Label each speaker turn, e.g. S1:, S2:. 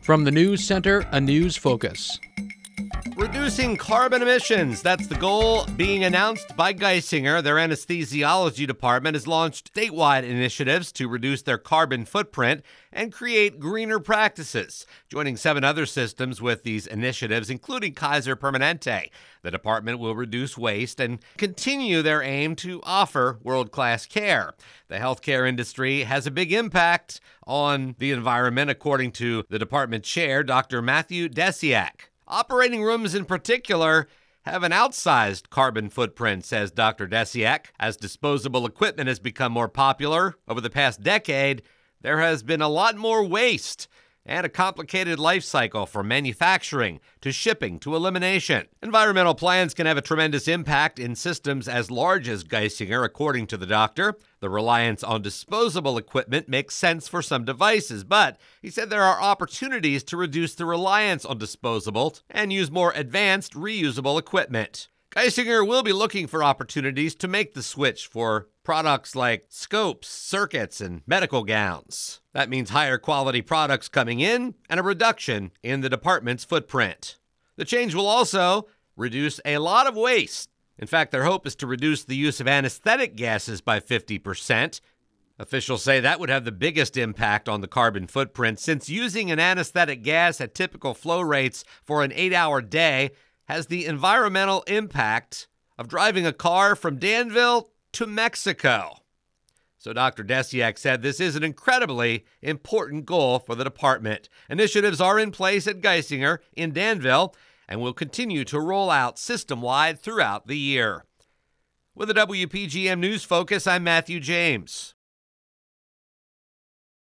S1: From the News Center, a news focus.
S2: Reducing carbon emissions. That's the goal being announced by Geisinger. Their anesthesiology department has launched statewide initiatives to reduce their carbon footprint and create greener practices. Joining 7 other systems with these initiatives, including Kaiser Permanente, the department will reduce waste and continue their aim to offer world-class care. The healthcare industry has a big impact on the environment, according to the department chair, Dr. Matthew Desiak. Operating rooms in particular have an outsized carbon footprint, says Dr. Desiak. As disposable equipment has become more popular over the past decade, there has been a lot more waste and a complicated life cycle from manufacturing to shipping to elimination. Environmental plans can have a tremendous impact in systems as large as Geisinger, according to the doctor. The reliance on disposable equipment makes sense for some devices, but he said there are opportunities to reduce the reliance on disposables and use more advanced, reusable equipment. Geisinger will be looking for opportunities to make the switch for products like scopes, circuits, and medical gowns. That means higher quality products coming in and a reduction in the department's footprint. The change will also reduce a lot of waste. In fact, their hope is to reduce the use of anesthetic gases by 50%. Officials say that would have the biggest impact on the carbon footprint, since using an anesthetic gas at typical flow rates for an 8-hour day has the environmental impact of driving a car from Danville to Mexico. So Dr. Desiak said this is an incredibly important goal for the department. Initiatives are in place at Geisinger in Danville and will continue to roll out system-wide throughout the year. With a WPGM News Focus, I'm Matthew James.